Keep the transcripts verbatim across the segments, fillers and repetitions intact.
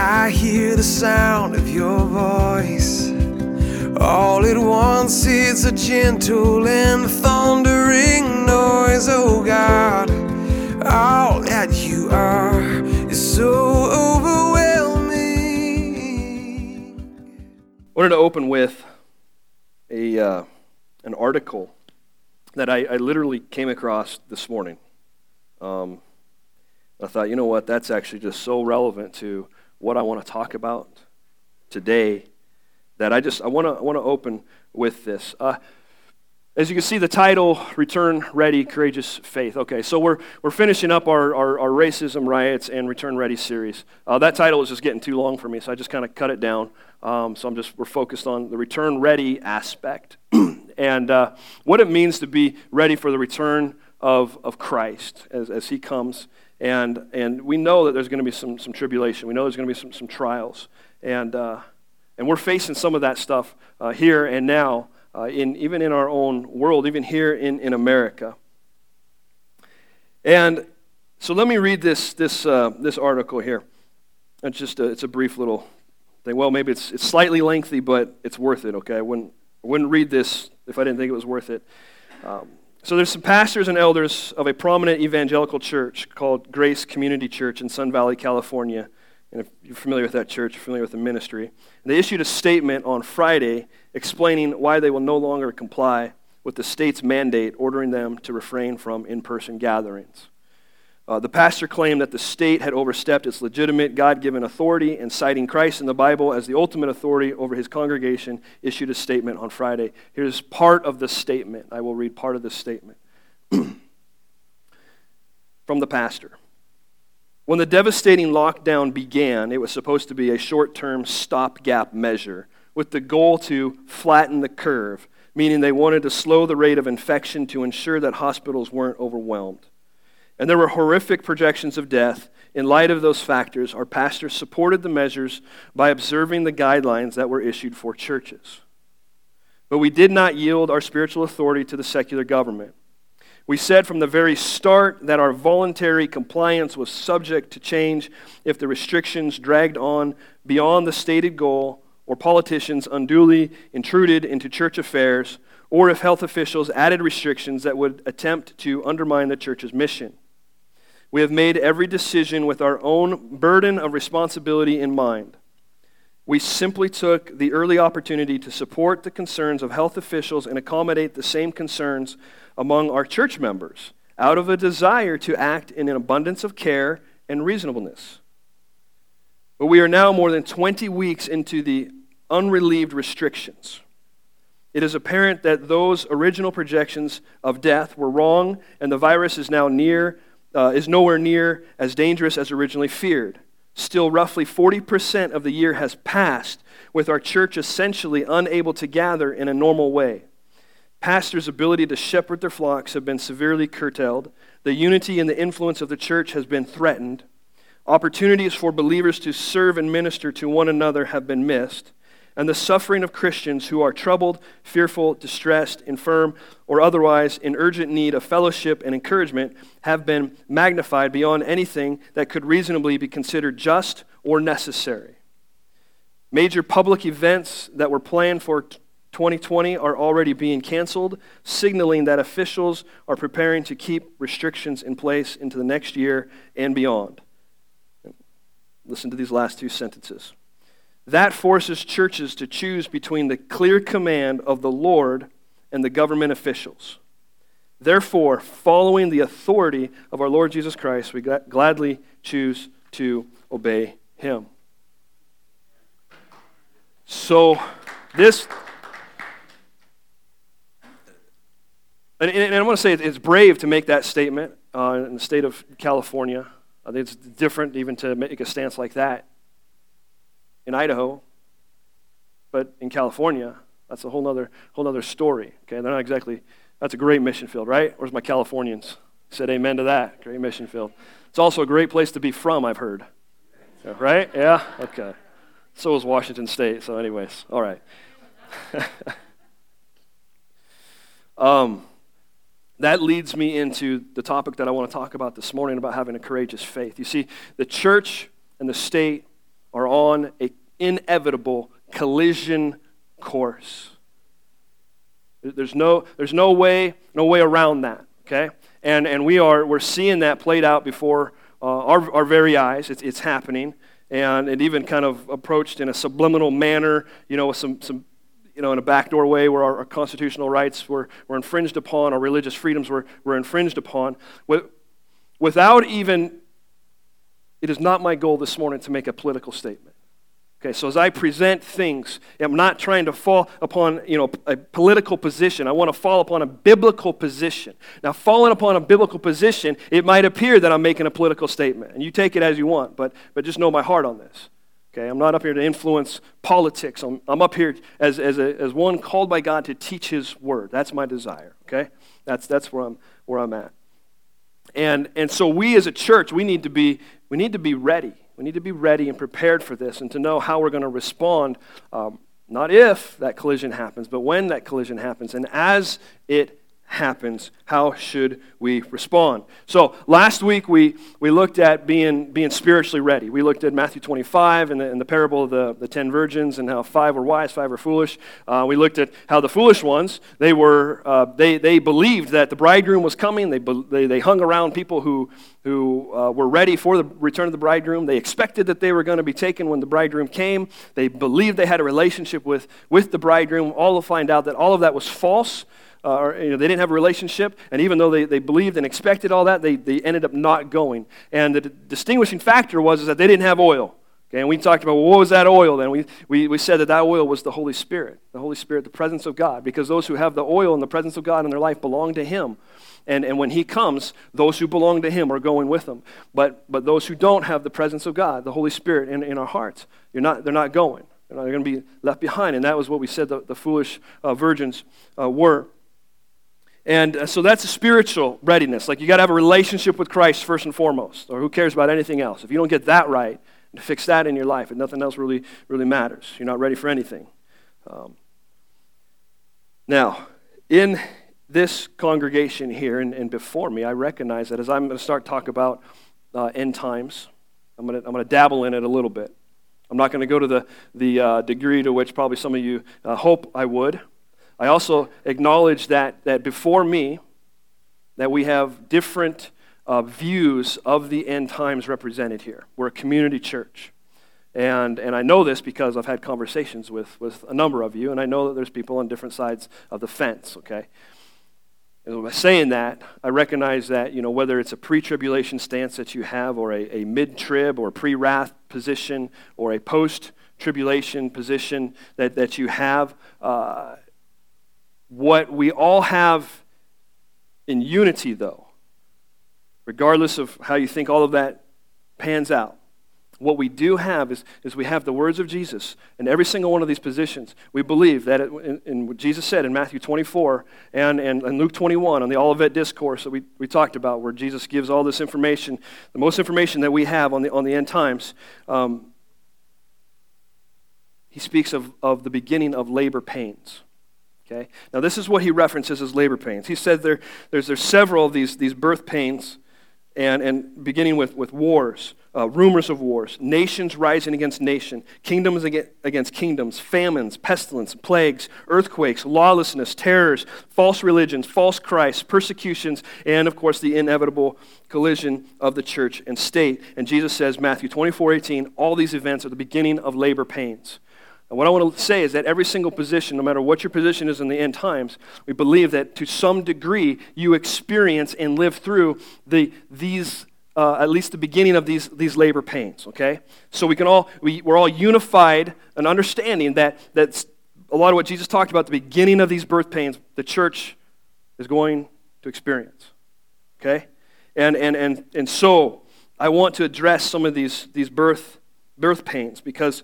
I hear the sound of your voice. All at once it's a gentle and thundering noise. Oh God, all that you are is so overwhelming. I wanted to open with a uh, an article that I, I literally came across this morning. Um, I thought, you know what, that's actually just so relevant to what I want to talk about today that I just I want to I want to open with this. Uh, as you can see, the title: "Return Ready, Courageous Faith." Okay, so we're we're finishing up our our, our racism, riots, and Return Ready series. Uh, that title is just getting too long for me, so I just kind of cut it down. Um, so I'm just we're focused on the Return Ready aspect and uh, what it means to be ready for the return of of Christ as as He comes. And and we know that there's going to be some some tribulation. We know there's going to be some some trials, and uh, and we're facing some of that stuff uh, here and now, uh, in even in our own world, even here in, in America. And so let me read this this uh, this article here. It's just a, it's a brief little thing. Well, maybe it's it's slightly lengthy, but it's worth it. Okay, I wouldn't I wouldn't read this if I didn't think it was worth it. Um, So there's some pastors and elders of a prominent evangelical church called Grace Community Church in Sun Valley, California. And if you're familiar with that church, you're familiar with the ministry. And they issued a statement on Friday explaining why they will no longer comply with the state's mandate ordering them to refrain from in-person gatherings. Uh, the pastor claimed that the state had overstepped its legitimate God-given authority, and citing Christ in the Bible as the ultimate authority over his congregation, issued a statement on Friday. Here's part of the statement. I will read part of this statement from the pastor. When the devastating lockdown began, it was supposed to be a short-term stopgap measure with the goal to flatten the curve, meaning they wanted to slow the rate of infection to ensure that hospitals weren't overwhelmed. And there were horrific projections of death. In light of those factors, our pastor supported the measures by observing the guidelines that were issued for churches. But we did not yield our spiritual authority to the secular government. We said from the very start that our voluntary compliance was subject to change if the restrictions dragged on beyond the stated goal, or politicians unduly intruded into church affairs, or if health officials added restrictions that would attempt to undermine the church's mission. We have made every decision with our own burden of responsibility in mind. We simply took the early opportunity to support the concerns of health officials and accommodate the same concerns among our church members out of a desire to act in an abundance of care and reasonableness. But we are now more than twenty weeks into the unrelieved restrictions. It is apparent that those original projections of death were wrong, and the virus is now near Uh, is nowhere near as dangerous as originally feared. Still, roughly forty percent of the year has passed with our church essentially unable to gather in a normal way. Pastors' ability to shepherd their flocks have been severely curtailed. The unity and the influence of the church has been threatened. Opportunities for believers to serve and minister to one another have been missed. And the suffering of Christians who are troubled, fearful, distressed, infirm, or otherwise in urgent need of fellowship and encouragement have been magnified beyond anything that could reasonably be considered just or necessary. Major public events that were planned for twenty twenty are already being canceled, signaling that officials are preparing to keep restrictions in place into the next year and beyond. Listen to these last two sentences. That forces churches to choose between the clear command of the Lord and the government officials. Therefore, following the authority of our Lord Jesus Christ, we gladly choose to obey Him. So, this, and, and I want to say it's brave to make that statement uh, in the state of California. I think it's different even to make a stance like that in Idaho, but in California, that's a whole nother whole nother story. Okay, they're not exactly. That's a great mission field, right? Where's my Californians? Said amen to that. Great mission field. It's also a great place to be from, I've heard. Yeah, right? Yeah. Okay. So is Washington State. So, anyways, all right. um, that leads me into the topic that I want to talk about this morning about having a courageous faith. You see, the church and the state are on an inevitable collision course. There's no, there's no way, no way around that, okay? And and we are we're seeing that played out before uh, our our very eyes. It's it's happening, and it even kind of approached in a subliminal manner, you know, with some some, you know, in a backdoor way where our, our constitutional rights were were infringed upon, our religious freedoms were were infringed upon. With, without even, it is not my goal this morning to make a political statement. Okay, so as I present things, I'm not trying to fall upon, you know, a political position. I want to fall upon a biblical position. Now, falling upon a biblical position, it might appear that I'm making a political statement, and you take it as you want, but but just know my heart on this. Okay, I'm not up here to influence politics. I'm, I'm up here as as a, as one called by God to teach His word. That's my desire. Okay, that's that's where I'm where I'm at. And and so we as a church, we need to be we need to be ready. We need to be ready and prepared for this and to know how we're going to respond, um, not if that collision happens, but when that collision happens. And as it happens, how should we respond? So last week we we looked at being being spiritually ready. We looked at Matthew twenty-five and the, and the parable of the, the ten virgins and how five were wise, five were foolish. Uh, we looked at how the foolish ones, they were uh, they they believed that the bridegroom was coming. They they, they hung around people who who uh, were ready for the return of the bridegroom. They expected that they were going to be taken when the bridegroom came. They believed they had a relationship with with the bridegroom. All to find out that all of that was false. Uh, or, you know, they didn't have a relationship, and even though they, they believed and expected all that, they, they ended up not going. And the d- distinguishing factor was is that they didn't have oil. Okay, and we talked about, well, what was that oil then? We, we, we said that that oil was the Holy Spirit, the Holy Spirit, the presence of God, because those who have the oil and the presence of God in their life belong to Him. And, and when He comes, those who belong to Him are going with Him. But but those who don't have the presence of God, the Holy Spirit in, in our hearts, you're not, they're not going. They're, not, they're going to be left behind. And that was what we said the, the foolish uh, virgins uh, were. And uh, so that's a spiritual readiness. Like you got to have a relationship with Christ first and foremost, or who cares about anything else? If you don't get that right and fix that in your life, and nothing else really, really matters. You're not ready for anything. Um, now, in this congregation here and, and before me, I recognize that as I'm going to start talk about uh, end times, I'm going to I'm going to dabble in it a little bit. I'm not going to go to the the uh, degree to which probably some of you uh, hope I would. I also acknowledge that that before me, that we have different uh, views of the end times represented here. We're a community church. And and I know this because I've had conversations with, with a number of you, and I know that there's people on different sides of the fence, okay? And by saying that, I recognize that, you know, whether it's a pre-tribulation stance that you have, or a, a mid-trib or pre-wrath position, or a post-tribulation position that, that you have, uh, what we all have in unity, though, regardless of how you think all of that pans out, what we do have is, is we have the words of Jesus in every single one of these positions. We believe that it, in, in what Jesus said in Matthew twenty-four and, and, and Luke twenty-one on the Olivet Discourse that we, we talked about, where Jesus gives all this information, the most information that we have on the on the end times. Um, he speaks of, of the beginning of labor pains. Okay. Now this is what he references as labor pains. He said there, there's there's several of these these birth pains, and and beginning with with wars, uh, rumors of wars, nations rising against nation, kingdoms against kingdoms, famines, pestilence, plagues, earthquakes, lawlessness, terrors, false religions, false Christs, persecutions, and of course the inevitable collision of the church and state. And Jesus says, Matthew twenty-four eighteen, all these events are the beginning of labor pains. And what I want to say is that every single position, no matter what your position is in the end times, we believe that to some degree you experience and live through the these uh, at least the beginning of these these labor pains. Okay, so we can all we we're all unified in understanding that that's a lot of what Jesus talked about. The beginning of these birth pains, the church is going to experience. Okay, and and and and so I want to address some of these these birth birth pains because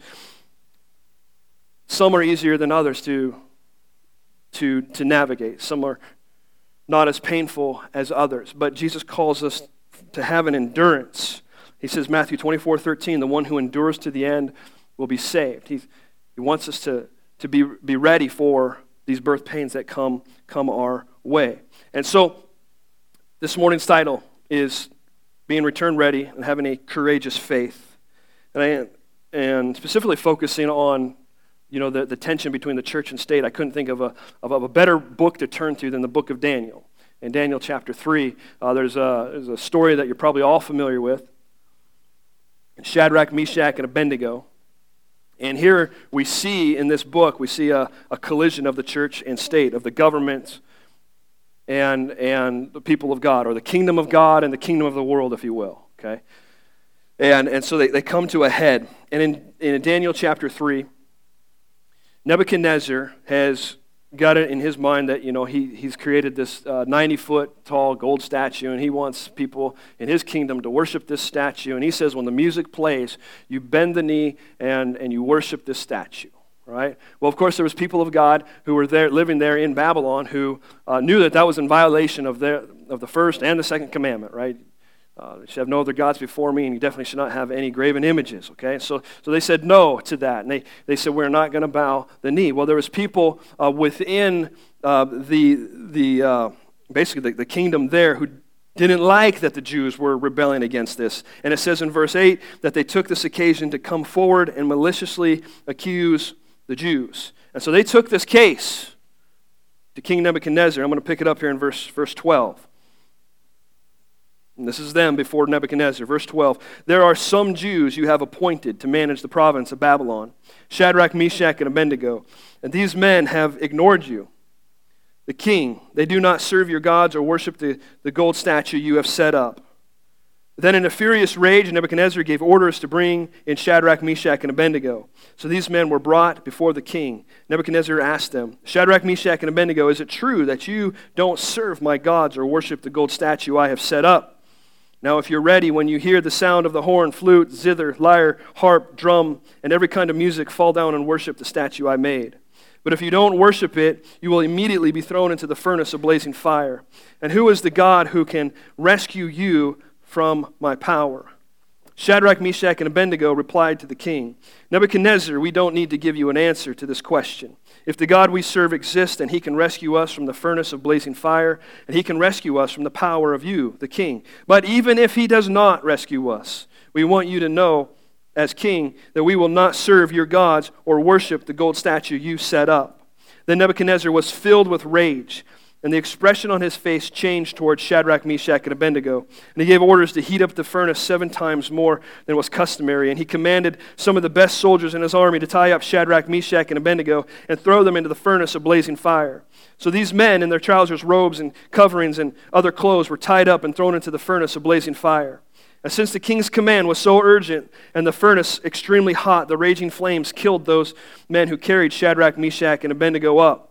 some are easier than others to, to, to navigate. Some are not as painful as others. But Jesus calls us to have an endurance. He says, Matthew twenty-four thirteen, the one who endures to the end will be saved. He, he wants us to, to be, be ready for these birth pains that come, come our way. And so this morning's title is Being Return Ready and Having a Courageous Faith. And I and specifically focusing on, you know, the, the tension between the church and state, I couldn't think of a, of a better book to turn to than the book of Daniel. In Daniel chapter three, uh, there's, a, there's a story that you're probably all familiar with. Shadrach, Meshach, and Abednego. And here we see in this book, we see a, a collision of the church and state, of the government and, and the people of God, or the kingdom of God and the kingdom of the world, if you will. Okay, And, and so they, they come to a head. And in, in Daniel chapter three, Nebuchadnezzar has got it in his mind that, you know, he, he's created this ninety-foot uh, tall gold statue, and he wants people in his kingdom to worship this statue. And he says when the music plays, you bend the knee and, and you worship this statue, right? Well, of course, there was people of God who were there, living there in Babylon, who uh, knew that that was in violation of, their, of the first and the second commandment, right? Uh, you should have no other gods before me, and you definitely should not have any graven images, okay? So so they said no to that, and they, they said, we're not going to bow the knee. Well, there was people uh, within uh, the, the uh, basically the, the kingdom there who didn't like that the Jews were rebelling against this. And it says in verse eight that they took this occasion to come forward and maliciously accuse the Jews. And so they took this case to King Nebuchadnezzar. I'm going to pick it up here in verse, verse twelve. And this is them before Nebuchadnezzar. Verse twelve, there are some Jews you have appointed to manage the province of Babylon, Shadrach, Meshach, and Abednego. And these men have ignored you, the king. They do not serve your gods or worship the, the gold statue you have set up. Then in a furious rage, Nebuchadnezzar gave orders to bring in Shadrach, Meshach, and Abednego. So these men were brought before the king. Nebuchadnezzar asked them, Shadrach, Meshach, and Abednego, is it true that you don't serve my gods or worship the gold statue I have set up? Now, if you're ready, when you hear the sound of the horn, flute, zither, lyre, harp, drum, and every kind of music, fall down and worship the statue I made. But if you don't worship it, you will immediately be thrown into the furnace of blazing fire. And who is the God who can rescue you from my power? Shadrach, Meshach, and Abednego replied to the king, Nebuchadnezzar, we don't need to give you an answer to this question. If the God we serve exists, and he can rescue us from the furnace of blazing fire, and he can rescue us from the power of you, the king. But even if he does not rescue us, we want you to know, as king, that we will not serve your gods or worship the gold statue you set up. Then Nebuchadnezzar was filled with rage, and the expression on his face changed towards Shadrach, Meshach, and Abednego. And he gave orders to heat up the furnace seven times more than was customary. And he commanded some of the best soldiers in his army to tie up Shadrach, Meshach, and Abednego and throw them into the furnace of blazing fire. So these men in their trousers, robes, and coverings and other clothes were tied up and thrown into the furnace of blazing fire. And since the king's command was so urgent and the furnace extremely hot, the raging flames killed those men who carried Shadrach, Meshach, and Abednego up.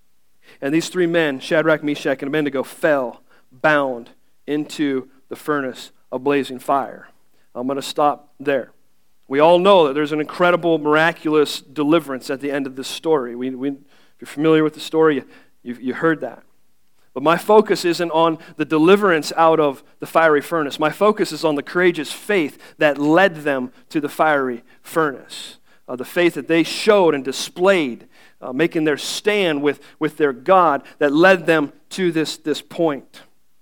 And these three men, Shadrach, Meshach, and Abednego, fell bound into the furnace of blazing fire. I'm going to stop there. We all know that there's an incredible, miraculous deliverance at the end of this story. We, we, if you're familiar with the story, you, you, you heard that. But my focus isn't on the deliverance out of the fiery furnace. My focus is on the courageous faith that led them to the fiery furnace. Uh, the faith that they showed and displayed, uh, making their stand with, with their God that led them to this, this point.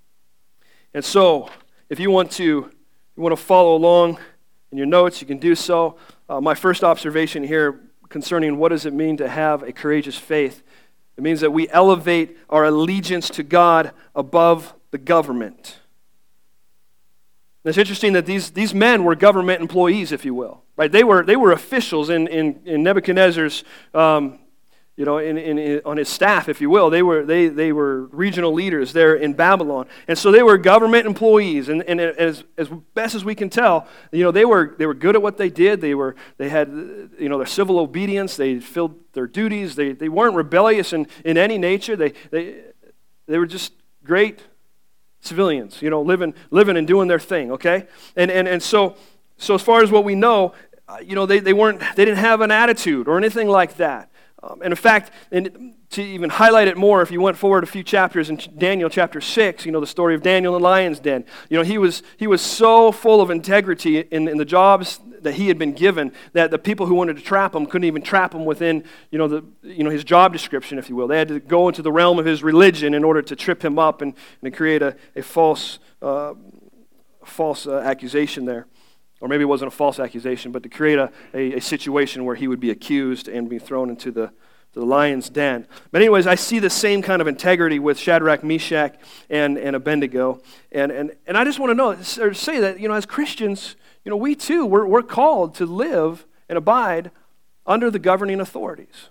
And so, if you want to you want to follow along in your notes, you can do so. Uh, my first observation here concerning what does it mean to have a courageous faith, it means that we elevate our allegiance to God above the government. And it's interesting that these, these men were government employees, if you will. Right? They were they were officials in, in, in Nebuchadnezzar's, um, you know, in, in, in on his staff, if you will. They were they they were regional leaders there in Babylon, and so they were government employees. And, and as as best as we can tell, you know, they were they were good at what they did. They were they had you know their civil obedience. They filled their duties. They they weren't rebellious in, in any nature. They they they were just great civilians, you know, living living and doing their thing. Okay, and and and so. So as far as what we know, uh, you know, they, they weren't, they didn't have an attitude or anything like that. Um, and in fact, and to even highlight it more, if you went forward a few chapters in Daniel chapter six, you know, the story of Daniel in the lion's den, you know, he was he was so full of integrity in, in the jobs that he had been given that the people who wanted to trap him couldn't even trap him within, you know, the you know his job description, if you will. They had to go into the realm of his religion in order to trip him up and, and create a, a false, uh, false uh, accusation there. or maybe it wasn't a false accusation, but to create a, a, a situation where he would be accused and be thrown into the, the lion's den. But anyways, I see the same kind of integrity with Shadrach, Meshach, and, and Abednego. And, and, and I just want to know, or say that, you know, as Christians, you know, we too, we're, we're called to live and abide under the governing authorities.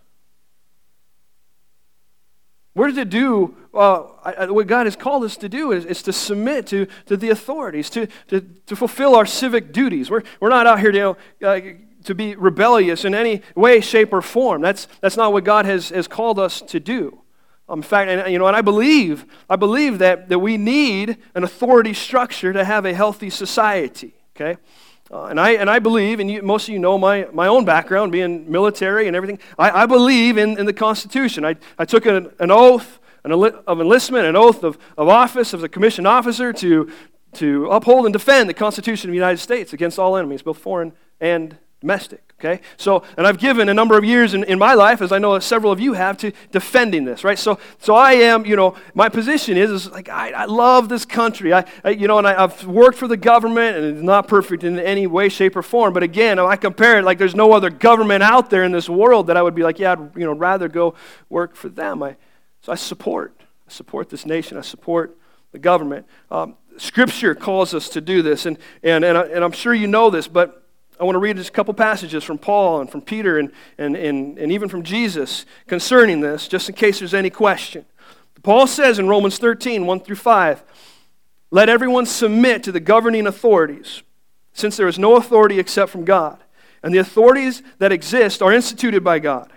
We're to do, uh, I, what God has called us to do is, is to submit to, to the authorities, to, to, to fulfill our civic duties. We're, we're not out here to, you know, uh, to be rebellious in any way, shape, or form. That's, that's not what God has, has called us to do. Um, in fact, and, you know, and I believe, I believe that, that we need an authority structure to have a healthy society, okay? Uh, and I and I believe, and you, most of you know my, my own background, being military and everything, I, I believe in, in the Constitution. I, I took an, an oath an of enlistment, an oath of, of office as a commissioned officer to, to uphold and defend the Constitution of the United States against all enemies, both foreign and domestic. Okay, so, and I've given a number of years in, in my life, as I know several of you have, to defending this, right? So, so I am, you know, my position is, is like, I, I love this country, I, I you know, and I, I've worked for the government, and it's not perfect in any way, shape, or form, but again, I compare it like there's no other government out there in this world that I would be like, yeah, I'd, you know, rather go work for them. I, so I support, I support this nation, I support the government. Um, Scripture calls us to do this, and, and, and, I, and I'm sure you know this, but I want to read just a couple passages from Paul and from Peter and, and, and, and even from Jesus concerning this, just in case there's any question. Paul says in Romans thirteen, one through five, "Let everyone submit to the governing authorities, since there is no authority except from God, and the authorities that exist are instituted by God.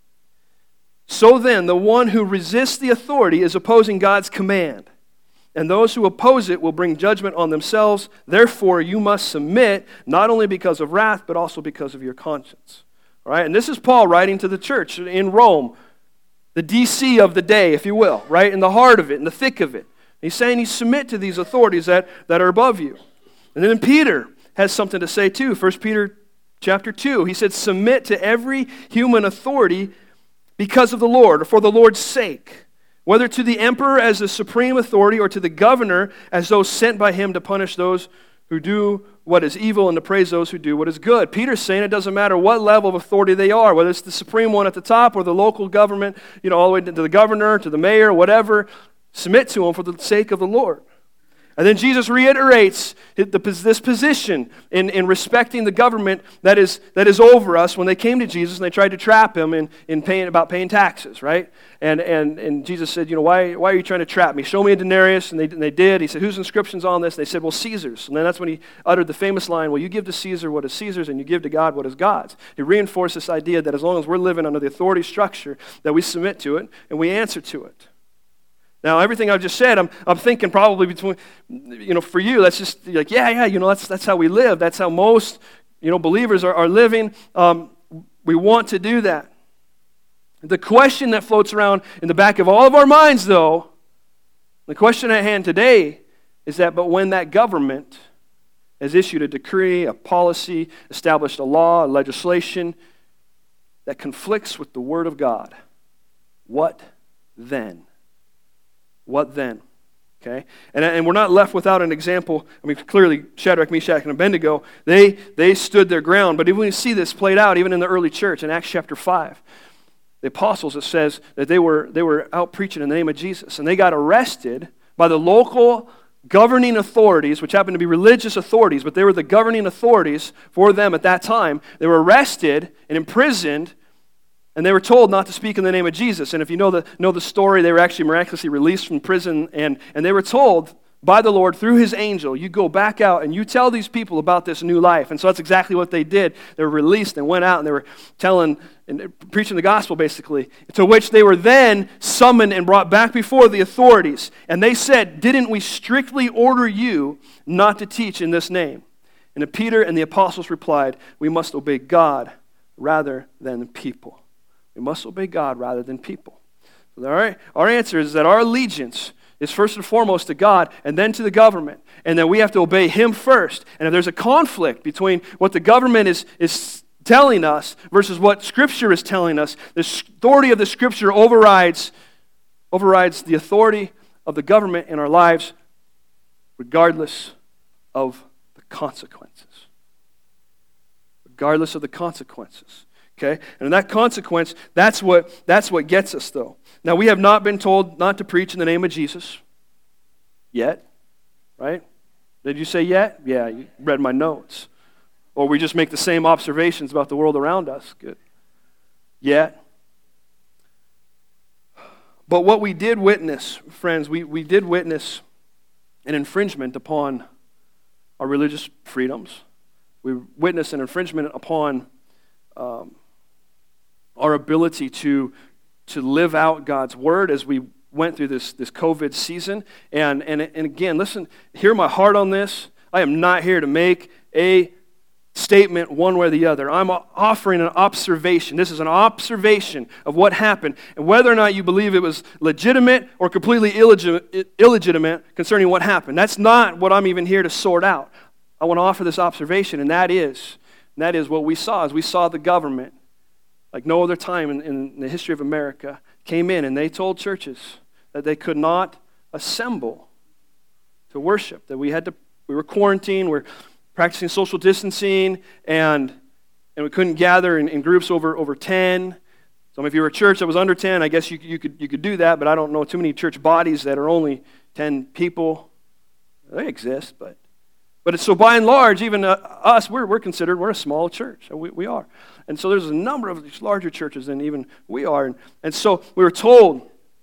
So then, the one who resists the authority is opposing God's command, and those who oppose it will bring judgment on themselves. Therefore, you must submit, not only because of wrath, but also because of your conscience." All right? And this is Paul writing to the church in Rome, the D C of the day, if you will, right? In the heart of it, in the thick of it. He's saying you submit to these authorities that, that are above you. And then Peter has something to say too. First Peter chapter two, he said, "Submit to every human authority because of the Lord, or for the Lord's sake, whether to the emperor as the supreme authority or to the governor as those sent by him to punish those who do what is evil and to praise those who do what is good." Peter's saying it doesn't matter what level of authority they are, whether it's the supreme one at the top or the local government, you know, all the way to the governor, to the mayor, whatever, submit to them for the sake of the Lord. And then Jesus reiterates this position in, in respecting the government that is, that is over us when they came to Jesus and they tried to trap him in, in paying about paying taxes, right? And, and, and Jesus said, you know, why, why are you trying to trap me? Show me a denarius. And they, and they did. He said, whose inscription's on this? And they said, well, Caesar's. And then that's when he uttered the famous line, well, you give to Caesar what is Caesar's and you give to God what is God's. He reinforced this idea that as long as we're living under the authority structure, that we submit to it and we answer to it. Now, everything I've just said, I'm I'm thinking probably between, you know, for you, that's just like, yeah, yeah, you know, that's that's how we live. That's how most, you know, believers are, are living. Um, we want to do that. The question that floats around in the back of all of our minds, though, the question at hand today is that, but when that government has issued a decree, a policy, established a law, a legislation that conflicts with the Word of God, what then? What then? Okay? And, and we're not left without an example. I mean, clearly, Shadrach, Meshach, and Abednego, they, they stood their ground. But even we see this played out even in the early church in Acts chapter five. The apostles, it says that they were, they were out preaching in the name of Jesus. And they got arrested by the local governing authorities, which happened to be religious authorities, but they were the governing authorities for them at that time. They were arrested and imprisoned, and they were told not to speak in the name of Jesus. And if you know the know the story, they were actually miraculously released from prison, and, and they were told by the Lord through his angel, you go back out and you tell these people about this new life. And so that's exactly what they did. They were released and went out and they were telling and preaching the gospel basically, to which they were then summoned and brought back before the authorities. And they said, didn't we strictly order you not to teach in this name? And Peter and the apostles replied, we must obey God rather than people. We must obey God rather than people. So our, our answer is that our allegiance is first and foremost to God and then to the government. And then we have to obey Him first. And if there's a conflict between what the government is, is telling us versus what Scripture is telling us, the authority of the Scripture overrides, overrides the authority of the government in our lives regardless of the consequences. regardless of the consequences. Okay? And that consequence, that's what, that's what gets us, though. Now, we have not been told not to preach in the name of Jesus yet, right? Did you say yet? Yeah, you read my notes. Or we just make the same observations about the world around us. Good. Yet. But what we did witness, friends, we, we did witness an infringement upon our religious freedoms. We witnessed an infringement upon um, our ability to, to live out God's word as we went through this, this COVID season. And, and, and again, listen, hear my heart on this. I am not here to make a statement one way or the other. I'm offering an observation. This is an observation of what happened, and whether or not you believe it was legitimate or completely illegit- illegitimate concerning what happened. That's not what I'm even here to sort out. I want to offer this observation, and that is, and that is what we saw. As we saw the government, like no other time in, in the history of America, came in and they told churches that they could not assemble to worship, that we had to, we were quarantined, we're practicing social distancing, and and we couldn't gather in, in groups over, over ten. So if you were a church that was under ten, I guess you, you could you could do that, but I don't know too many church bodies that are only ten people. They exist, but but it's, so by and large, even uh, us, we're we're considered, we're a small church. We, we are. And so there's a number of these larger churches than even we are. And, and so we were told,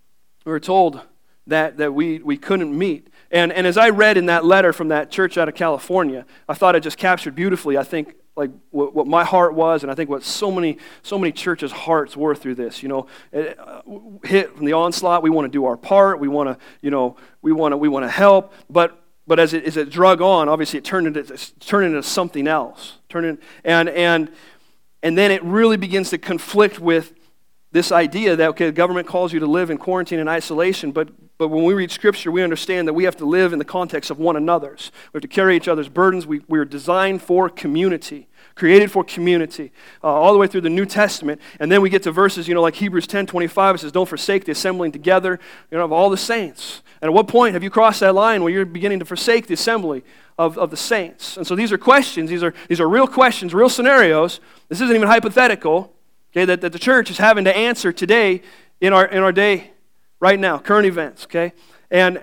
we were told that, that we, we couldn't meet. And and as I read in that letter from that church out of California, I thought it just captured beautifully, I think, like what, what my heart was, and I think what so many so many churches' hearts were through this. You know, it, uh, hit from the onslaught, we want to do our part, we want to, you know, we want to we want to help, but but as it as it drug on, obviously it turned into it turned into something else, turned in, and and and then it really begins to conflict with this idea that, okay, the government calls you to live in quarantine and isolation, but but when we read Scripture, we understand that we have to live in the context of one another's. We have to carry each other's burdens. We, we are designed for community, created for community, uh, all the way through the New Testament. And then we get to verses, you know, like Hebrews ten twenty-five, it says, don't forsake the assembling together, you know, of all the saints. And at what point have you crossed that line where you're beginning to forsake the assembly of, of the saints? And so these are questions. These are, these are real questions, real scenarios. This isn't even hypothetical, okay, that, that the church is having to answer today in our in our day. Right now, current events, okay? And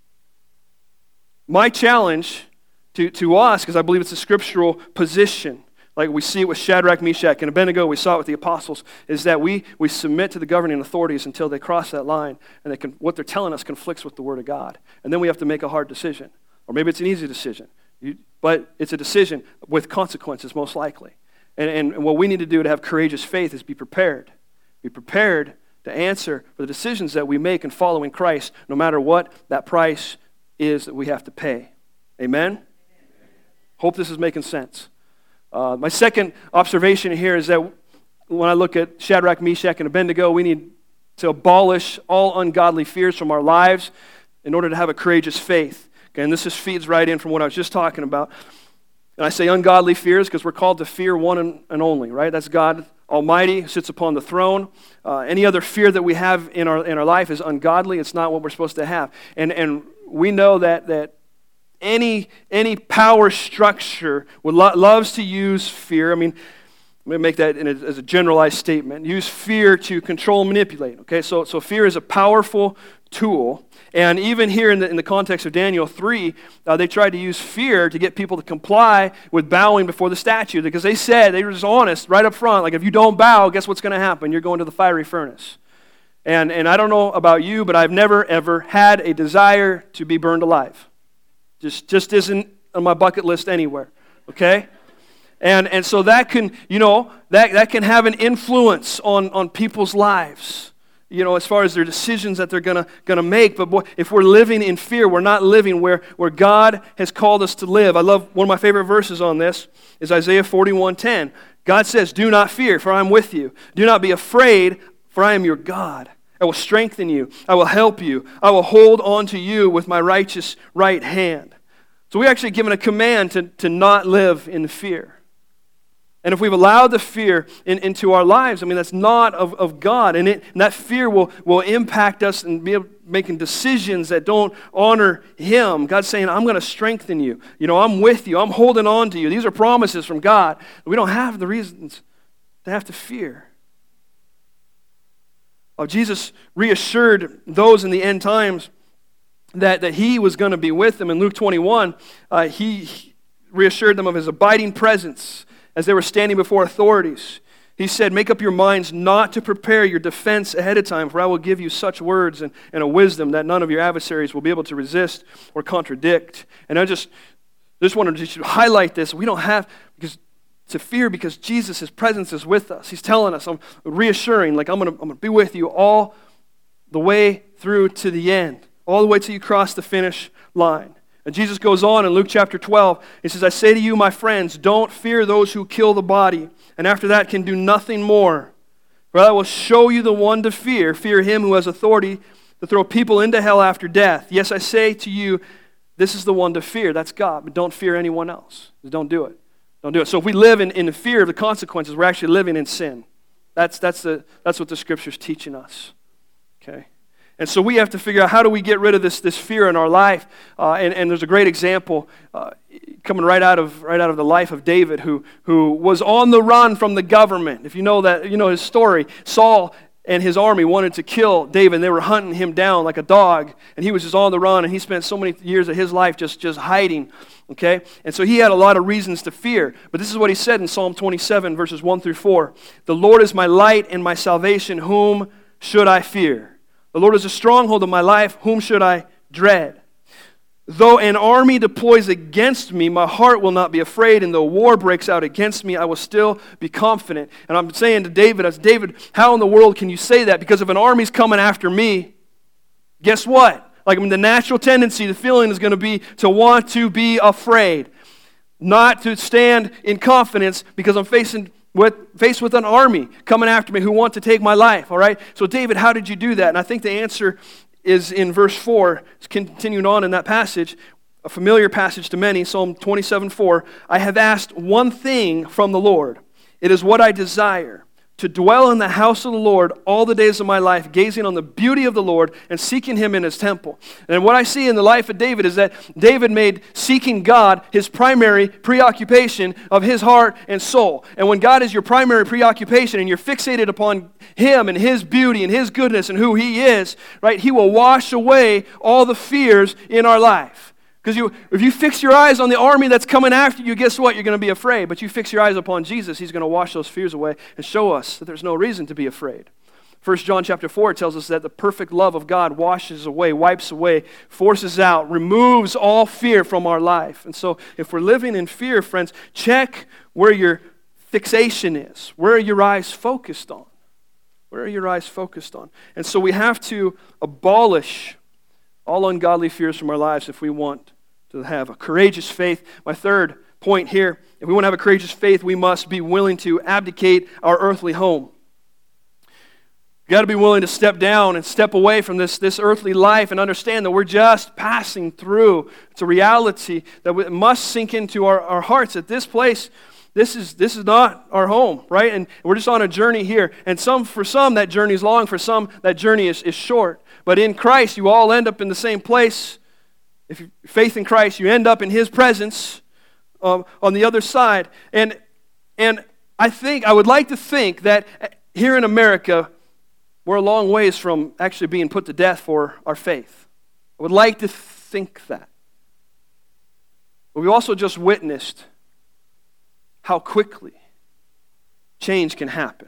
my challenge to, to us, because I believe it's a scriptural position, like we see it with Shadrach, Meshach, and Abednego, we saw it with the apostles, is that we, we submit to the governing authorities until they cross that line, and they can, what they're telling us conflicts with the Word of God. And then we have to make a hard decision. Or maybe it's an easy decision, you, but it's a decision with consequences, most likely. And, and what we need to do to have courageous faith is be prepared. Be prepared to answer for the decisions that we make in following Christ, no matter what that price is that we have to pay. Amen? Hope this is making sense. Uh, my second observation here is that when I look at Shadrach, Meshach, and Abednego, we need to abolish all ungodly fears from our lives in order to have a courageous faith. Okay, and this just feeds right in from what I was just talking about. And I say ungodly fears because we're called to fear one and, and only, right? That's God Almighty, who sits upon the throne. Uh, any other fear that we have in our in our life is ungodly. It's not what we're supposed to have. And and we know that that any any power structure would lo- loves to use fear. I mean, let me make that in a, as a generalized statement. Use fear to control and manipulate. Okay, so so fear is a powerful tool. And even here in the, in the context of Daniel three, uh, they tried to use fear to get people to comply with bowing before the statue, because they said, they were just honest right up front, like if you don't bow, guess what's going to happen? You're going to the fiery furnace. And, and I don't know about you, but I've never ever had a desire to be burned alive. Just, just isn't on my bucket list anywhere, okay? And, and so that can, you know, that, that can have an influence on, on people's lives, you know, as far as their decisions that they're gonna gonna make. But boy, if we're living in fear, we're not living where, where God has called us to live. I love, one of my favorite verses on this is Isaiah forty-one ten. God says, do not fear, for I am with you. Do not be afraid, for I am your God. I will strengthen you. I will help you. I will hold on to you with my righteous right hand. So we're actually given a command to, to not live in fear. And if we've allowed the fear in, into our lives, I mean, that's not of, of God. And, it, and that fear will, will impact us and be able, making decisions that don't honor Him. God's saying, I'm going to strengthen you. You know, I'm with you. I'm holding on to you. These are promises from God. We don't have the reasons to have to fear. Oh, Jesus reassured those in the end times that, that He was going to be with them. In Luke twenty-one, uh, he, he reassured them of His abiding presence as they were standing before authorities. He said, make up your minds not to prepare your defense ahead of time, for I will give you such words and, and a wisdom that none of your adversaries will be able to resist or contradict. And I just, just wanted to just highlight this. We don't have because to fear because Jesus, His presence is with us. He's telling us, I'm reassuring, like I'm going to I'm going to be with you all the way through to the end, all the way till you cross the finish line. And Jesus goes on in Luke chapter twelve. He says, I say to you, my friends, don't fear those who kill the body, and after that can do nothing more. For I will show you the one to fear. Fear him who has authority to throw people into hell after death. Yes, I say to you, this is the one to fear. That's God. But don't fear anyone else. Just don't do it. Don't do it. So if we live in, in the fear of the consequences, we're actually living in sin. That's, that's, the, that's what the Scripture's teaching us. Okay? And so we have to figure out how do we get rid of this, this fear in our life. Uh, and, and there's a great example uh, coming right out of right out of the life of David, who who was on the run from the government. If you know that, you know his story. Saul and his army wanted to kill David, and they were hunting him down like a dog, and he was just on the run, and he spent so many years of his life just, just hiding. Okay? And so he had a lot of reasons to fear. But this is what he said in Psalm twenty-seven, verses one through four. The Lord is my light and my salvation. Whom should I fear? The Lord is a stronghold of my life. Whom should I dread? Though an army deploys against me, my heart will not be afraid. And though war breaks out against me, I will still be confident. And I'm saying to David, as David, how in the world can you say that? Because if an army's coming after me, guess what? Like I mean, the natural tendency, the feeling is going to be to want to be afraid. Not to stand in confidence because I'm facing With, faced with an army coming after me who want to take my life, all right? So David, how did you do that? And I think the answer is in verse four. It's continuing on in that passage, a familiar passage to many, Psalm twenty-seven four. I have asked one thing from the Lord. It is what I desire, to dwell in the house of the Lord all the days of my life, gazing on the beauty of the Lord and seeking Him in His temple. And what I see in the life of David is that David made seeking God his primary preoccupation of his heart and soul. And when God is your primary preoccupation and you're fixated upon Him and His beauty and His goodness and who He is, right, He will wash away all the fears in our life. Because you, if you fix your eyes on the army that's coming after you, guess what? You're going to be afraid. But you fix your eyes upon Jesus, He's going to wash those fears away and show us that there's no reason to be afraid. First John chapter four tells us that the perfect love of God washes away, wipes away, forces out, removes all fear from our life. And so if we're living in fear, friends, check where your fixation is. Where are your eyes focused on? Where are your eyes focused on? And so we have to abolish all ungodly fears from our lives if we want to have a courageous faith. My third point here, if we want to have a courageous faith, we must be willing to abdicate our earthly home. We've got to be willing to step down and step away from this, this earthly life and understand that we're just passing through. It's a reality that we, it must sink into our, our hearts that this place, this is this is not our home, right? And we're just on a journey here. And some for some, that journey is long. For some, that journey is, is short. But in Christ, you all end up in the same place. If you faith in Christ, you end up in His presence um, on the other side. And and I think, I would like to think that here in America, we're a long ways from actually being put to death for our faith. I would like to think that. But we also just witnessed how quickly change can happen.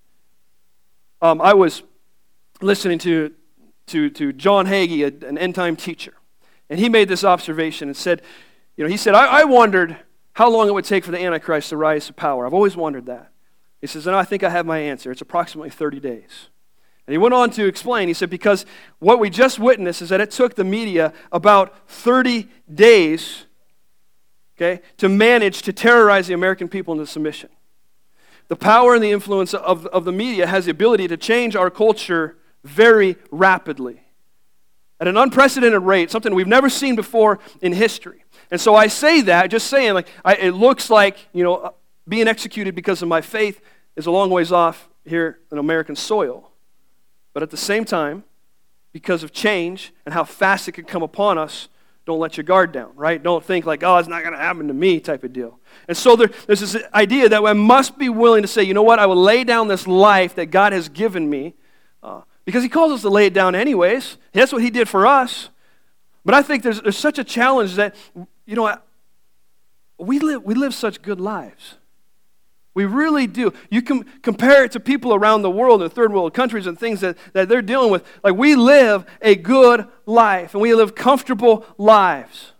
Um, I was listening to, to, to John Hagee, a, an end-time teacher, and he made this observation and said, you know, he said, I, I wondered how long it would take for the Antichrist to rise to power. I've always wondered that. He says, and I think I have my answer. It's approximately thirty days. And he went on to explain, he said, because what we just witnessed is that it took the media about thirty days, okay, to manage to terrorize the American people into submission. The power and the influence of, of the media has the ability to change our culture very rapidly at an unprecedented rate, something we've never seen before in history. And so I say that, just saying, like, I, it looks like, you know, being executed because of my faith is a long ways off here in American soil. But at the same time, because of change and how fast it can come upon us, don't let your guard down, right? Don't think like, oh, it's not going to happen to me type of deal. And so there, there's this idea that I must be willing to say, you know what, I will lay down this life that God has given me, uh, because he calls us to lay it down anyways. That's what he did for us. But I think there's, there's such a challenge that, you know, we live, we live such good lives. We really do. You can compare it to people around the world in third world countries and things that, that they're dealing with. Like, we live a good life, and we live comfortable lives.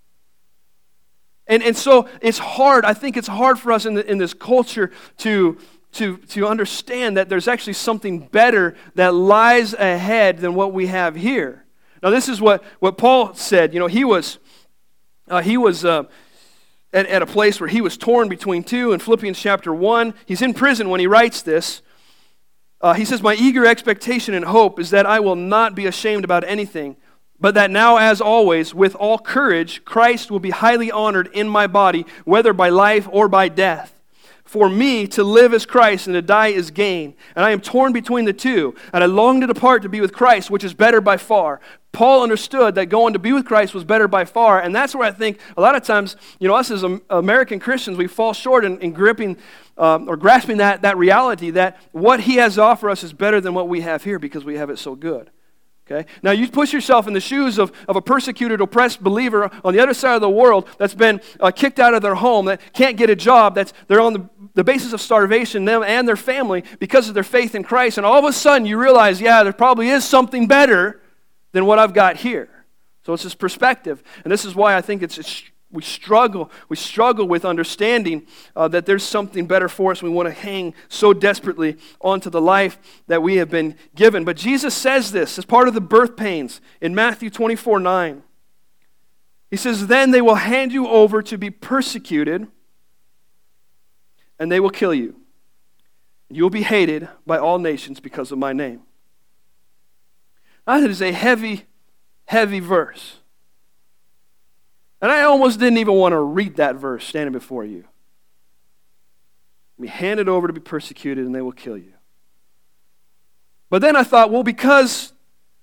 And, and so it's hard. I think it's hard for us in, the, in this culture to, to, to understand that there's actually something better that lies ahead than what we have here. Now, this is what, what Paul said. You know, he was, uh, he was... Uh, At, at a place where he was torn between two. In Philippians chapter one, he's in prison when he writes this. Uh, he says, "My eager expectation and hope is that I will not be ashamed about anything, but that now, as always, with all courage, Christ will be highly honored in my body, whether by life or by death. For me, to live is Christ, and to die is gain. And I am torn between the two, and I long to depart to be with Christ, which is better by far." Paul understood that going to be with Christ was better by far, and that's where I think a lot of times, you know, us as American Christians, we fall short in, in gripping um, or grasping that, that reality that what he has to offer us is better than what we have here because we have it so good. Okay? Now, you push yourself in the shoes of, of a persecuted, oppressed believer on the other side of the world that's been uh, kicked out of their home, that can't get a job, that's they're on the, the basis of starvation, them and their family, because of their faith in Christ, and all of a sudden you realize, yeah, there probably is something better than what I've got here. So it's this perspective, and this is why I think it's, it's we struggle. We struggle with understanding uh, that there's something better for us. We want to hang so desperately onto the life that we have been given. But Jesus says this as part of the birth pains in Matthew twenty-four nine. He says, "Then they will hand you over to be persecuted, and they will kill you. You will be hated by all nations because of my name." That is a heavy, heavy verse. And I almost didn't even want to read that verse standing before you. Be handed over to be persecuted, and they will kill you. But then I thought, well, because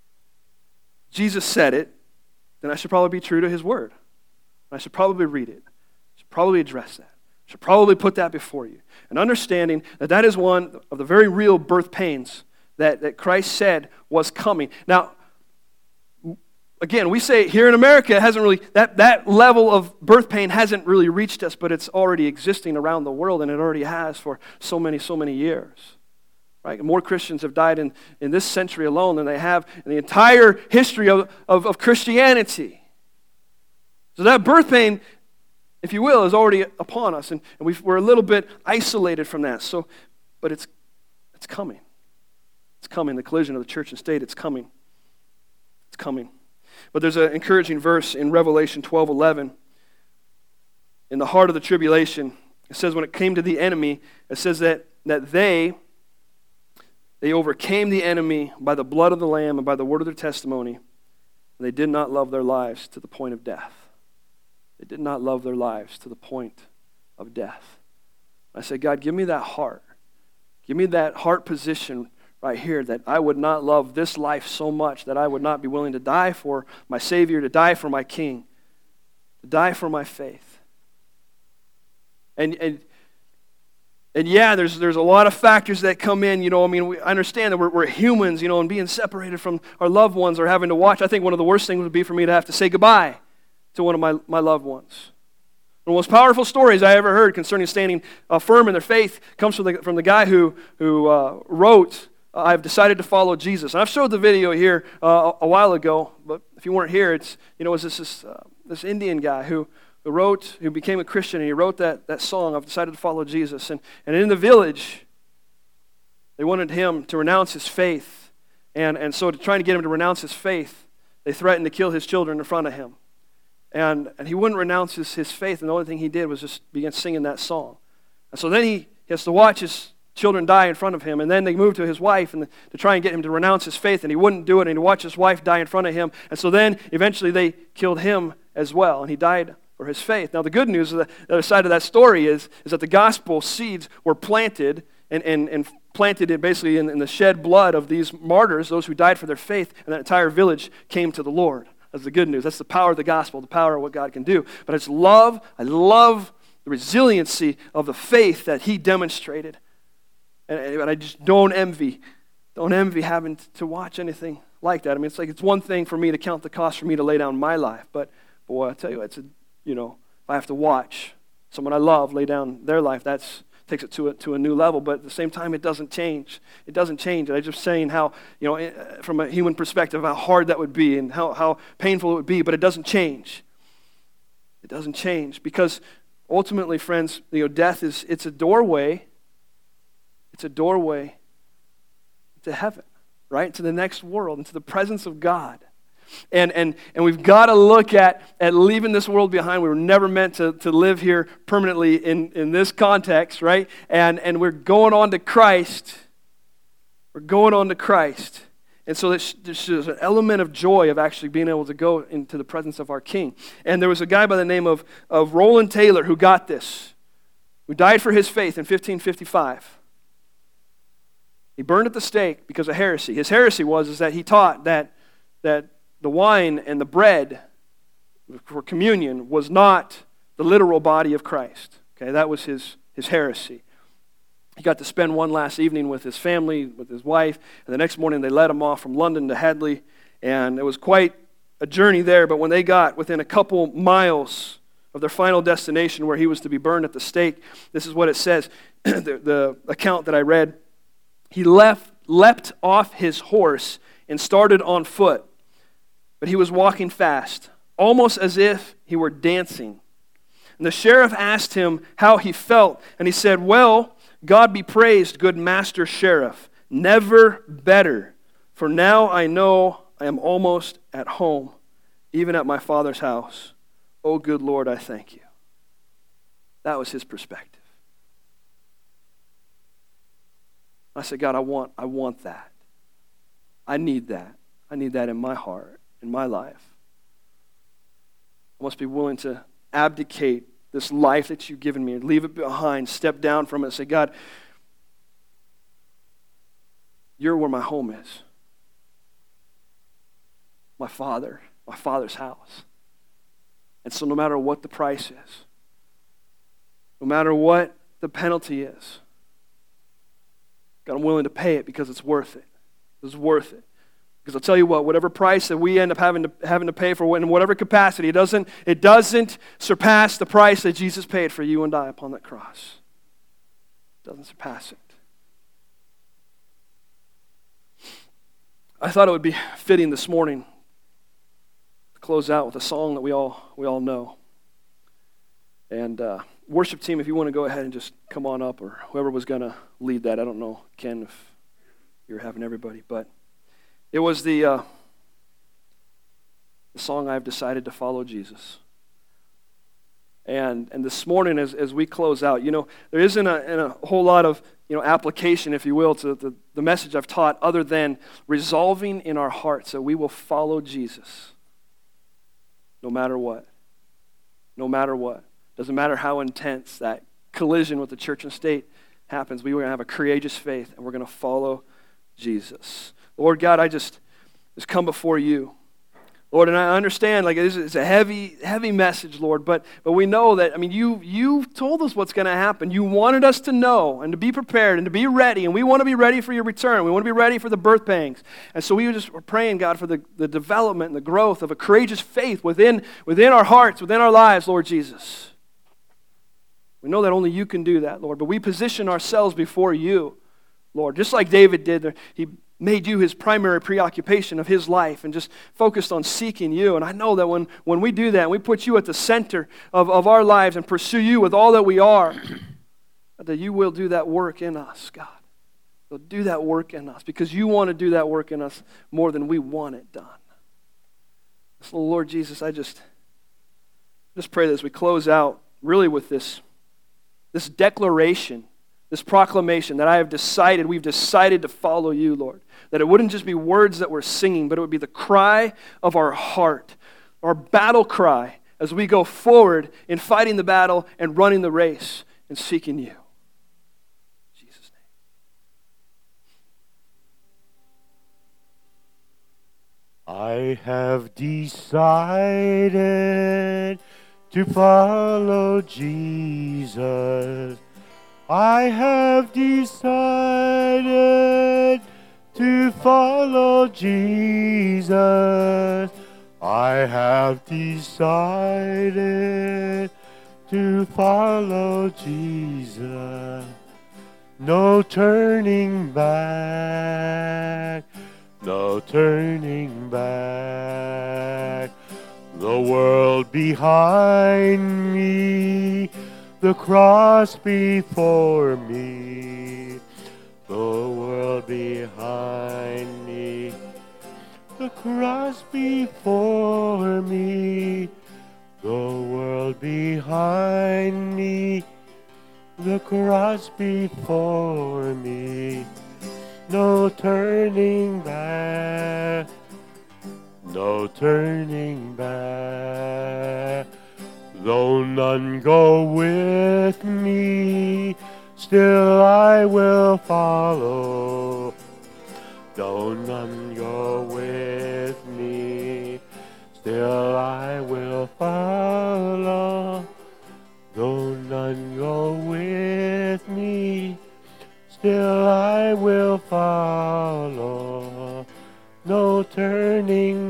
Jesus said it, then I should probably be true to his word. I should probably read it. I should probably address that. I should probably put that before you. And understanding that that is one of the very real birth pains that, that Christ said was coming. Now, again, we say here in America, it hasn't really, that, that level of birth pain hasn't really reached us, but it's already existing around the world, and it already has for so many, so many years. Right? More Christians have died in, in this century alone than they have in the entire history of, of, of Christianity. So that birth pain, if you will, is already upon us, and, and we've, we're a little bit isolated from that. So, but it's it's coming. It's coming. The collision of the church and state, it's coming. It's coming. But there's an encouraging verse in Revelation twelve eleven. In the heart of the tribulation, it says when it came to the enemy, it says that, that they, they overcame the enemy by the blood of the Lamb and by the word of their testimony, and they did not love their lives to the point of death. They did not love their lives to the point of death. I say, God, give me that heart. Give me that heart position right here, that I would not love this life so much that I would not be willing to die for my Savior, to die for my King, to die for my faith. And and and yeah, there's there's a lot of factors that come in. You know, I mean, we understand that we're, we're humans, you know, and being separated from our loved ones or having to watch. I think one of the worst things would be for me to have to say goodbye to one of my, my loved ones. One of the most powerful stories I ever heard concerning standing uh, firm in their faith comes from the from the guy who who uh, wrote, "I've decided to follow Jesus." And I've showed the video here uh, a while ago, but if you weren't here, it's, you know, it was this this, uh, this Indian guy who, who wrote, who became a Christian, and he wrote that, that song, "I've decided to follow Jesus." And, and in the village, they wanted him to renounce his faith. And, and so to try to get him to renounce his faith, they threatened to kill his children in front of him. And, and he wouldn't renounce his, his faith, and the only thing he did was just begin singing that song. And so then he, he has to watch his children die in front of him, and then they moved to his wife and to try and get him to renounce his faith, and he wouldn't do it, and he watched his wife die in front of him, and so then eventually they killed him as well, and he died for his faith. Now the good news, the other side of that story is, is that the gospel seeds were planted and, and, and planted it basically in, in the shed blood of these martyrs, those who died for their faith, and that entire village came to the Lord. That's the good news. That's the power of the gospel, the power of what God can do. But I just love, I love the resiliency of the faith that he demonstrated. And, and I just don't envy, don't envy having to watch anything like that. I mean, it's like it's one thing for me to count the cost for me to lay down my life, but boy, I tell you, it's a, you know, if I have to watch someone I love lay down their life, that's takes it to a, to a new level. But at the same time, it doesn't change. It doesn't change. I'm just saying how, you know, from a human perspective, how hard that would be and how, how painful it would be, but it doesn't change. It doesn't change because ultimately, friends, you know, death is, it's a doorway. It's a doorway to heaven, right? To the next world, into the presence of God. And and and we've got to look at, at leaving this world behind. We were never meant to, to live here permanently in, in this context, right? And and we're going on to Christ. We're going on to Christ. And so there's, there's an element of joy of actually being able to go into the presence of our King. And there was a guy by the name of, of Roland Taylor who got this, who died for his faith in fifteen fifty-five. He burned at the stake because of heresy. His heresy was is that he taught that that the wine and the bread for communion was not the literal body of Christ. Okay, that was his, his heresy. He got to spend one last evening with his family, with his wife, and the next morning they let him off from London to Hadley, and it was quite a journey there, but when they got within a couple miles of their final destination where he was to be burned at the stake, this is what it says, the, the account that I read. He left, leapt off his horse and started on foot. But he was walking fast, almost as if he were dancing. And the sheriff asked him how he felt, and he said, "Well, God be praised, good master sheriff, never better. For now I know I am almost at home, even at my Father's house. Oh, good Lord, I thank you." That was his perspective. I said, God, I want, I want that. I need that. I need that in my heart. In my life. I must be willing to abdicate this life that you've given me, leave it behind, step down from it, and say, God, you're where my home is. My Father, my Father's house. And so no matter what the price is, no matter what the penalty is, God, I'm willing to pay it because it's worth it. It's worth it. Because I'll tell you what, whatever price that we end up having to having to pay for in whatever capacity, it doesn't, it doesn't surpass the price that Jesus paid for you and I upon that cross. It doesn't surpass it. I thought it would be fitting this morning to close out with a song that we all we all know. And uh, worship team, if you want to go ahead and just come on up, or whoever was going to lead that. I don't know, Ken, if you're having everybody, but it was the, uh, the song, "I've Decided to Follow Jesus." And and this morning, as, as we close out, you know, there isn't a, a whole lot of, you know, application, if you will, to the, the message I've taught other than resolving in our hearts that we will follow Jesus no matter what. No matter what. Doesn't matter how intense that collision with the church and state happens. We are going to have a courageous faith, and we're going to follow Jesus. Lord God, I just, just come before you. Lord, and I understand, like, it's, it's a heavy, heavy message, Lord, but but we know that, I mean, you you told us what's going to happen. You wanted us to know and to be prepared and to be ready, and we want to be ready for your return. We want to be ready for the birth pangs. And so we just were praying, God, for the, the development and the growth of a courageous faith within, within our hearts, within our lives, Lord Jesus. We know that only you can do that, Lord, but we position ourselves before you, Lord, just like David did. He made you his primary preoccupation of his life and just focused on seeking you. And I know that when, when we do that, and we put you at the center of, of our lives and pursue you with all that we are, that you will do that work in us, God. You'll do that work in us because you want to do that work in us more than we want it done. So, Lord Jesus, I just, just pray that as we close out really with this, this declaration, this proclamation that I have decided, we've decided to follow you, Lord. That it wouldn't just be words that we're singing, but it would be the cry of our heart, our battle cry as we go forward in fighting the battle and running the race and seeking you. In Jesus' I have decided to follow Jesus. I have decided to follow Jesus. I have decided to follow Jesus. No turning back, no turning back. The world behind me, the cross before me. The world behind me, the cross before me. The world behind me, the cross before me. No turning back, no turning back. Though none go with me, still I will follow. Though none go with me, still I will follow. Though none go with me, still I will follow. No turning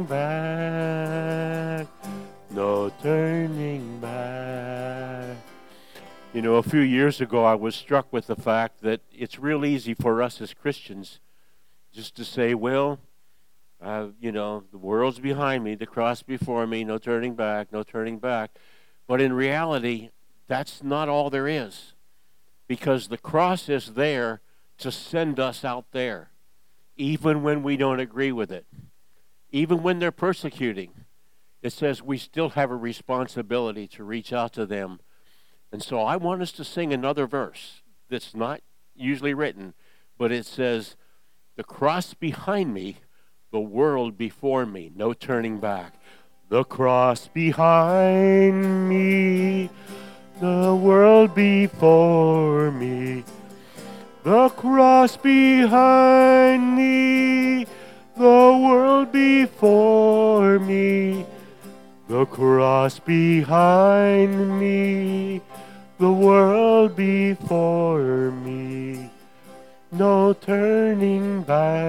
back, no turning back. You know, a few years ago I was struck with the fact that it's real easy for us as Christians just to say, well, uh, you know, the world's behind me, the cross before me, no turning back, no turning back. But in reality, that's not all there is, because the cross is there to send us out there, even when we don't agree with it, even when they're persecuting. It says we still have a responsibility to reach out to them. And so I want us to sing another verse that's not usually written, but it says, the cross behind me, the world before me, no turning back. The cross behind me, the world before me. The cross behind me, the world before me. The cross behind me, the world before me. No turning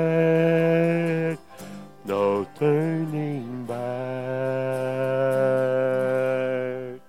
back, no turning back.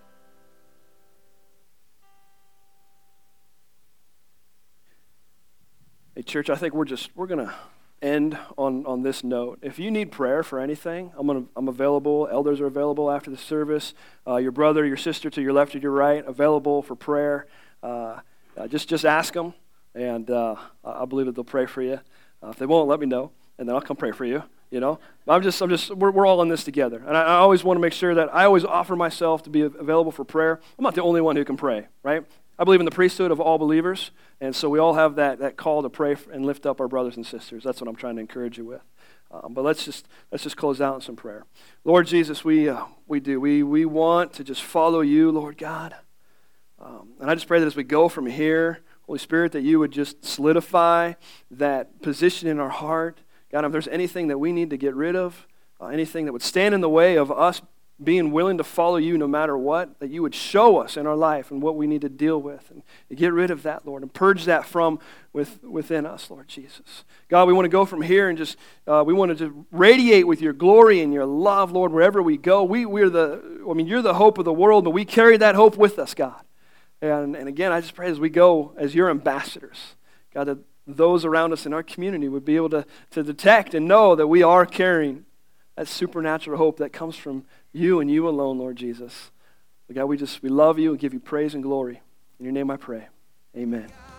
Hey, church, I think we're just, we're going to end on, on this note. If you need prayer for anything, I'm gonna, I'm available. Elders are available after the service. Uh, your brother, your sister to your left or your right, available for prayer. Uh, uh, just, just ask them, and uh, I believe that they'll pray for you. Uh, if they won't, let me know, and then I'll come pray for you. You know, I'm just, I'm just, we're, we're all in this together. And I, I always want to make sure that I always offer myself to be available for prayer. I'm not the only one who can pray, right? I believe in the priesthood of all believers, and so we all have that, that call to pray and lift up our brothers and sisters. That's what I'm trying to encourage you with. Um, but let's just let's just close out in some prayer. Lord Jesus, we uh, we do we we want to just follow you, Lord God. Um, and I just pray that as we go from here, Holy Spirit, that you would just solidify that position in our heart. God, if there's anything that we need to get rid of, uh, anything that would stand in the way of us being willing to follow you no matter what, that you would show us in our life and what we need to deal with, and get rid of that, Lord, and purge that from with, within us, Lord Jesus. God, we want to go from here and just, uh, we want to just radiate with your glory and your love, Lord, wherever we go. We, we're the, I mean, you're the hope of the world, but we carry that hope with us, God. And, and again, I just pray as we go as your ambassadors, God, that those around us in our community would be able to, to detect and know that we are carrying that supernatural hope that comes from you and you alone, Lord Jesus. God, we just, we love you and give you praise and glory. In your name I pray. Amen.